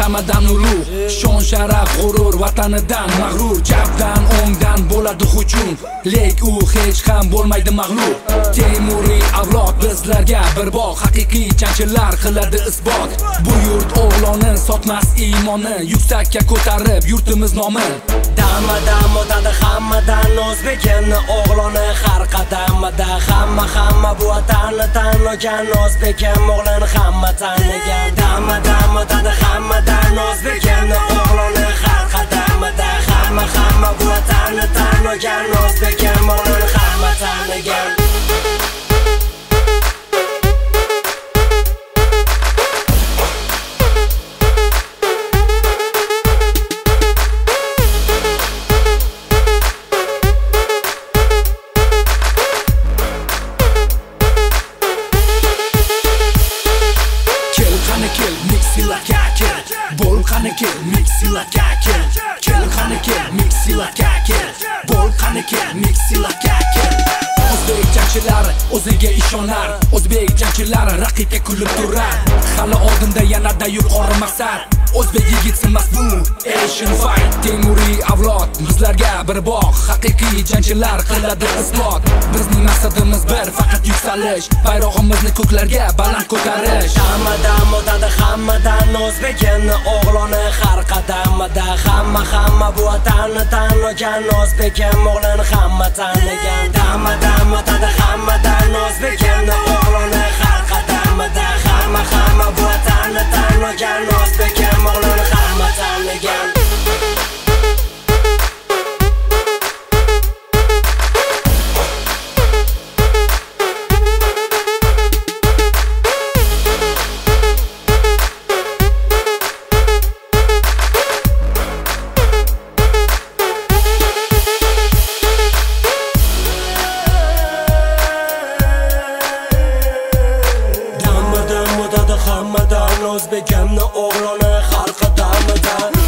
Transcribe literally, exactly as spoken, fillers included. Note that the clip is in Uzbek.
damadan ulug', shon sharaf g'urur vatanidan mag'rur, chapdan o'ngdan bo'ladi hujum, lek u hech ham bo'lmaydi mag'lub. Temuriy avlod bizlarga bir bog', haqiqiy jangchilar qiladi isbot. Bu yurt o'g'loni sotmas iymoni, yuksakka ko'tarib yurtimiz nomi. Damadan o'tadi hammadan o'zbekimni o'g'loni, har qadamida hamma hamma bu vatanni tanlagan, o'zbekim o'g'lini hamma tanigan. Damadan o'tadi hammadan o'zbekimni o'g'loni, har qadamida hamma hamma bu vatanni tanlagan, o'zbekim o'g'lini hamma tanigan. Kel mixilaka kel, bol qani kel mixilaka kel, kel qani kel mixilaka kel, bol qani kel mixilaka kel. O'zbek jangchilari o'ziga ishonar, o'zbek jangchilari raqibga kulib turar. Hali oldinda yanada yuqori maqsad, o'zbek yigitimiz bu Asian fight. Temuriy avlod bizlarga bir bog', haqiqiy jangchilar qiladi isbot. Bizning maqsadimiz bir, faqat yuksalish, bayrog'imizni ko'klarga baland ko'tarish. Damadan o'tadi hammadan o'zbekimni o'g'loni, har qadamida hamma hamma bu vatanni tanlagan, o'zbekim o'g'lini hamma tanigan. Damadan o'tadi hammadan o'zbekimni o'g'loni, har qadamida hamma hamma bu vatanni tanlagan, o'zbekim o'g'lini hamma tanigan. Hammadan o'zbekimni o'g'loni, har qadamida